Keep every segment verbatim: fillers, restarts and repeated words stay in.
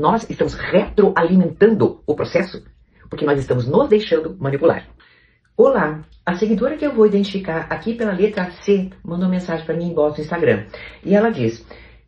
nós estamos retroalimentando o processo porque nós estamos nos deixando manipular. Olá, a seguidora que eu vou identificar aqui pela letra C mandou mensagem para mim em inbox no Instagram. E ela diz,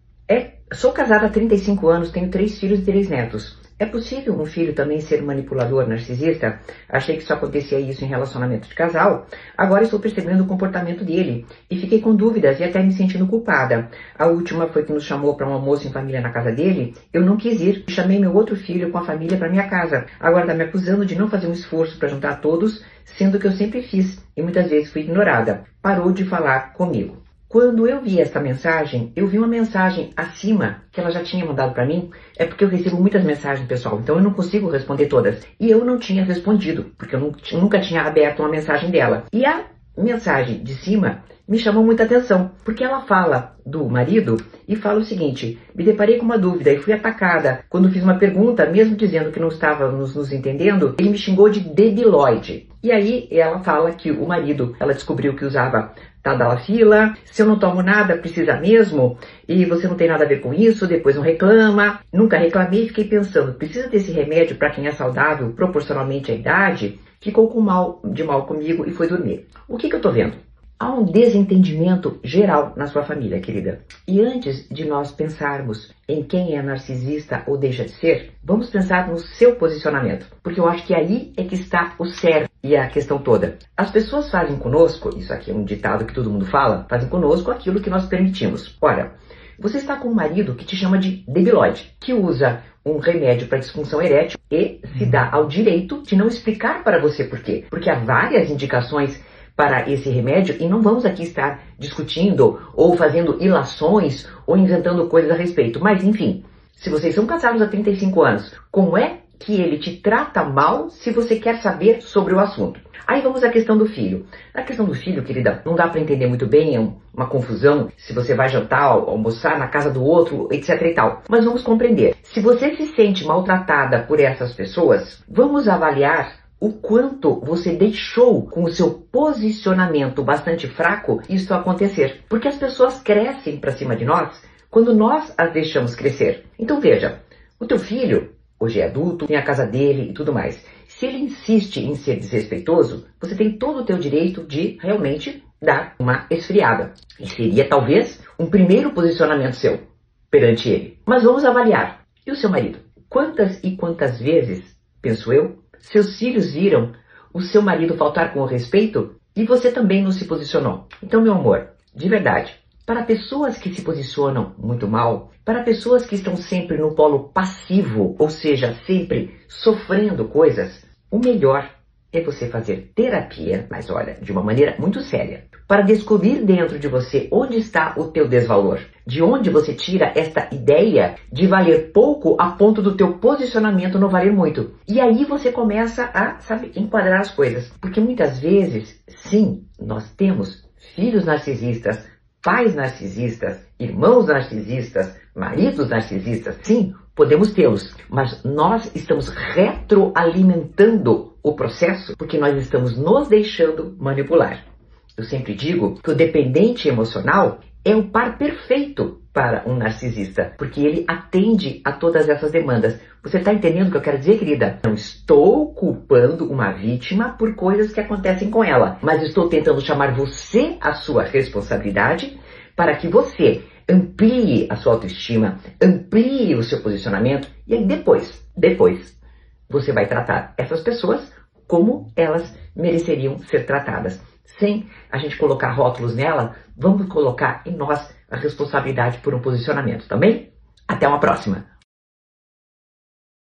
é, sou casada há trinta e cinco anos, tenho três filhos e três netos. É possível um filho também ser manipulador narcisista? Achei que só acontecia isso em relacionamento de casal. Agora estou percebendo o comportamento dele e fiquei com dúvidas e até me sentindo culpada. A última foi que nos chamou para um almoço em família na casa dele. Eu não quis ir. Chamei meu outro filho com a família para minha casa. Agora está me acusando de não fazer um esforço para juntar todos, sendo que eu sempre fiz e muitas vezes fui ignorada. Parou de falar comigo. Quando eu vi essa mensagem, eu vi uma mensagem acima que ela já tinha mandado para mim. É porque eu recebo muitas mensagens, pessoal, então eu não consigo responder todas. E eu não tinha respondido, porque eu nunca tinha aberto uma mensagem dela. E a mensagem de cima me chamou muita atenção, porque ela fala do marido e fala o seguinte: me deparei com uma dúvida e fui atacada. Quando fiz uma pergunta, mesmo dizendo que não estávamos nos entendendo, ele me xingou de debilóide. E aí ela fala que o marido, ela descobriu que usava Tadalafila, se eu não tomo nada, precisa mesmo, e você não tem nada a ver com isso, depois não reclama. Nunca reclamei e fiquei pensando, precisa desse remédio para quem é saudável proporcionalmente à idade? Ficou com mal, de mal comigo e foi dormir. O que que eu tô vendo? Há um desentendimento geral na sua família, querida. E antes de nós pensarmos em quem é narcisista ou deixa de ser, vamos pensar no seu posicionamento. Porque eu acho que aí é que está o cerne e a questão toda. As pessoas fazem conosco, isso aqui é um ditado que todo mundo fala, fazem conosco aquilo que nós permitimos. Ora, você está com um marido que te chama de debilóide, que usa um remédio para disfunção erétil e se dá ao direito de não explicar para você por quê. Porque há várias indicações para esse remédio e não vamos aqui estar discutindo ou fazendo ilações ou inventando coisas a respeito. Mas, enfim, se vocês são casados há trinta e cinco anos, como é que ele te trata mal se você quer saber sobre o assunto? Aí vamos à questão do filho. Na questão do filho, querida, não dá para entender muito bem, é uma confusão se você vai jantar, almoçar na casa do outro, etc e tal. Mas vamos compreender. Se você se sente maltratada por essas pessoas, vamos avaliar o quanto você deixou com o seu posicionamento bastante fraco isso acontecer. Porque as pessoas crescem para cima de nós quando nós as deixamos crescer. Então veja, o teu filho hoje é adulto, tem a casa dele e tudo mais. Se ele insiste em ser desrespeitoso, você tem todo o teu direito de realmente dar uma esfriada. E seria talvez um primeiro posicionamento seu perante ele. Mas vamos avaliar. E o seu marido? Quantas e quantas vezes, penso eu, seus filhos viram o seu marido faltar com o respeito e você também não se posicionou? Então, meu amor, de verdade, para pessoas que se posicionam muito mal, para pessoas que estão sempre no polo passivo, ou seja, sempre sofrendo coisas, o melhor é você fazer terapia, mas olha, de uma maneira muito séria, para descobrir dentro de você onde está o teu desvalor, de onde você tira esta ideia de valer pouco a ponto do teu posicionamento não valer muito. E aí você começa a, sabe, enquadrar as coisas. Porque muitas vezes, sim, nós temos filhos narcisistas, pais narcisistas, irmãos narcisistas, maridos narcisistas, sim, podemos tê-los, mas nós estamos retroalimentando o processo porque nós estamos nos deixando manipular. Eu sempre digo que o dependente emocional é o par perfeito para um narcisista, porque ele atende a todas essas demandas. Você está entendendo o que eu quero dizer, querida? Não estou culpando uma vítima por coisas que acontecem com ela, mas estou tentando chamar você à sua responsabilidade para que você amplie a sua autoestima, amplie o seu posicionamento e aí depois, depois, você vai tratar essas pessoas como elas mereceriam ser tratadas. Sem a gente colocar rótulos nela, vamos colocar em nós a responsabilidade por um posicionamento, tá bem? Até uma próxima!